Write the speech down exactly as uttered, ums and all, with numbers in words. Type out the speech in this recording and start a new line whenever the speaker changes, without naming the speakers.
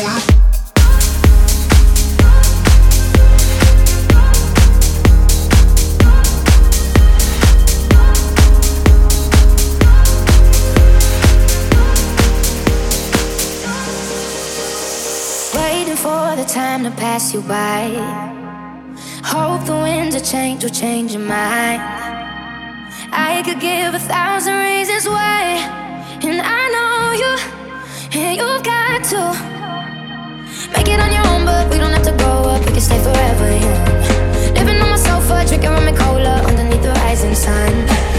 For the time to pass you by, hope the winds of change will change your mind. I could give a thousand reasons why, and I know you, and you've got to make it on your own, but we don't have to grow up, we can stay forever young. Living on my sofa, drinking rum and cola underneath the rising sun.